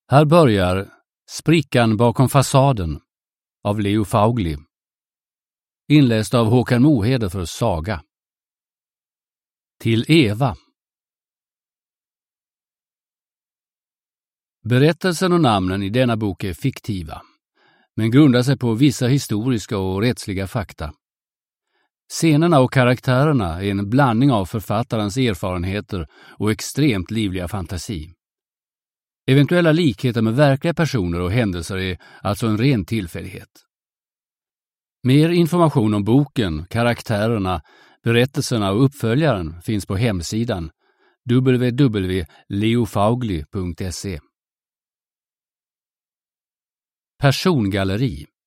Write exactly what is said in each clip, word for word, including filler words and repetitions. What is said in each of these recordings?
Här börjar Sprickan bakom fasaden av Leo Faugli. Inläst av Håkan Mohede för Saga. Till Eva. Berättelsen och namnen i denna bok är fiktiva, men grundar sig på vissa historiska och rättsliga fakta. Scenerna och karaktärerna är en blandning av författarens erfarenheter och extremt livliga fantasi. Eventuella likheter med verkliga personer och händelser är alltså en ren tillfällighet. Mer information om boken, karaktärerna, berättelserna och uppföljaren finns på hemsidan w w w punkt leofaugli punkt se. Persongalleri.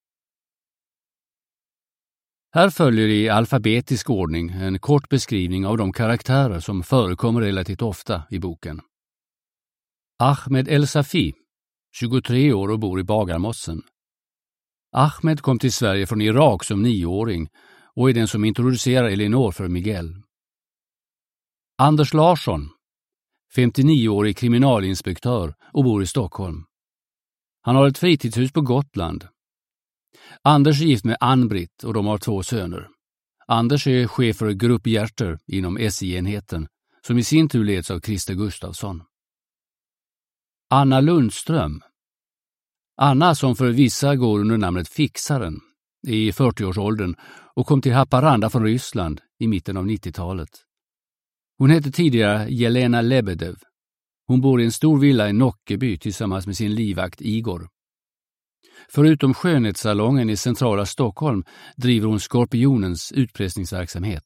Här följer i alfabetisk ordning en kort beskrivning av de karaktärer som förekommer relativt ofta i boken. Ahmed El-Safi, tjugotre år och bor i Bagarmossen. Ahmed kom till Sverige från Irak som nioåring och är den som introducerar Elinor för Miguel. Anders Larsson, femtionio-årig kriminalinspektör och bor i Stockholm. Han har ett fritidshus på Gotland. Anders är gift med Ann-Britt och de har två söner. Anders är chef för Grupp Hjärter inom S I-enheten som i sin tur leds av Christer Gustafsson. Anna Lundström. Anna, som för vissa går under namnet Fixaren, är i fyrtioårsåldern och kom till Haparanda från Ryssland i mitten av nittiotalet. Hon hette tidigare Jelena Lebedev. Hon bor i en stor villa i Nockeby tillsammans med sin livvakt Igor. Förutom skönhetssalongen i centrala Stockholm driver hon Skorpionens utpressningsverksamhet.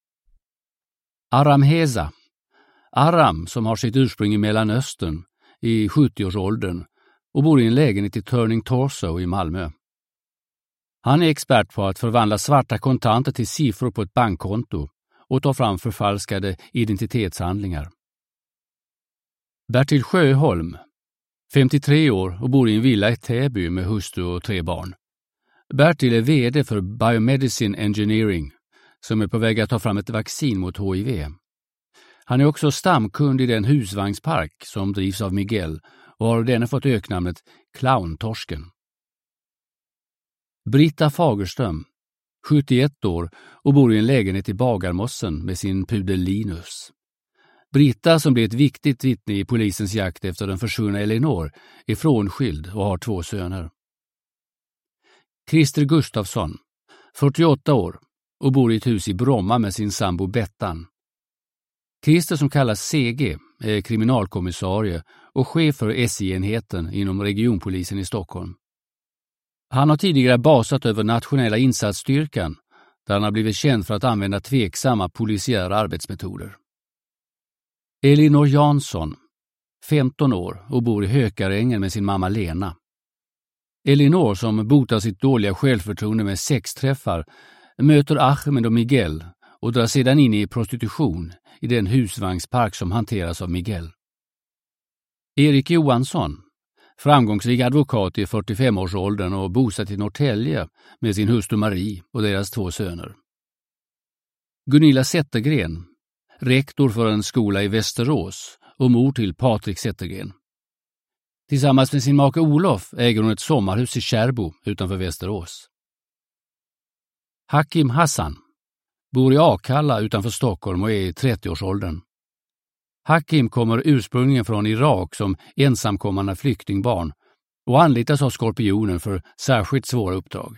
Aram Heza. Aram, som har sitt ursprung i Mellanöstern, i sjuttioårsåldern och bor i en lägenhet i Turning Torso i Malmö. Han är expert på att förvandla svarta kontanter till siffror på ett bankkonto och ta fram förfalskade identitetshandlingar. Bertil Sjöholm, femtiotre år och bor i en villa i Täby med hustru och tre barn. Bertil är vd för Biomedicine Engineering som är på väg att ta fram ett vaccin mot H I V. Han är också stamkund i den husvagnspark som drivs av Miguel och har denne fått öknamnet Clowntorsken. Britta Fagerström, sjuttioett år och bor i en lägenhet i Bagarmossen med sin pudel Linus. Britta, som blir ett viktigt vittne i polisens jakt efter den försvunna Elinor, är frånskild och har två söner. Christer Gustafsson, fyrtioåtta år och bor i ett hus i Bromma med sin sambo Bettan. Christer, som kallas C G, är kriminalkommissarie och chef för S I-enheten inom regionpolisen i Stockholm. Han har tidigare basat över nationella insatsstyrkan där han har blivit känd för att använda tveksamma polisiära arbetsmetoder. Elinor Jansson, femton år och bor i Hökarängen med sin mamma Lena. Elinor, som botar sitt dåliga självförtroende med sexträffar, möter Ahmed och Miguel och drar sedan in i prostitution i den husvagnspark som hanteras av Miguel. Erik Johansson, framgångsrik advokat i fyrtiofemårsåldern och bosatt i Norrtälje med sin hustru Marie och deras två söner. Gunilla Zettergren, rektor för en skola i Västerås och mor till Patrik Zettergren. Tillsammans med sin make Olof äger hon ett sommarhus i Kärbo utanför Västerås. Hakim Hassan bor i Akalla utanför Stockholm och är i trettioårsåldern. Hakim kommer ursprungligen från Irak som ensamkommande flyktingbarn och anlitas av Skorpionen för särskilt svåra uppdrag.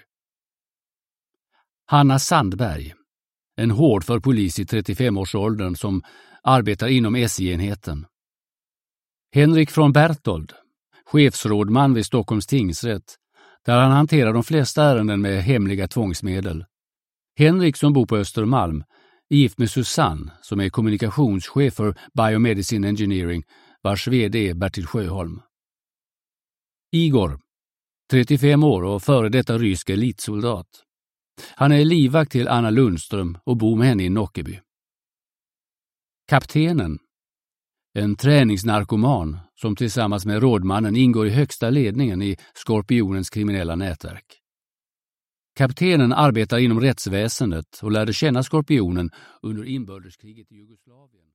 Hanna Sandberg, en hårdför polis i trettiofemårsåldern som arbetar inom S I-enheten. Henrik von Berthold, chefsrådman vid Stockholms tingsrätt, där han hanterar de flesta ärenden med hemliga tvångsmedel. Henrik, som bor på Östermalm, är gift med Susanne, som är kommunikationschef för Biomedicine Engineering, vars vd är Bertil Sjöholm. Igor, trettiofem år och före detta rysk elitsoldat. Han är livvakt till Anna Lundström och bor med henne i Nockeby. Kaptenen, en träningsnarkoman som tillsammans med rådmannen ingår i högsta ledningen i Skorpionens kriminella nätverk. Kaptenen arbetar inom rättsväsendet och lärde känna Skorpionen under inbördeskriget i Jugoslavien.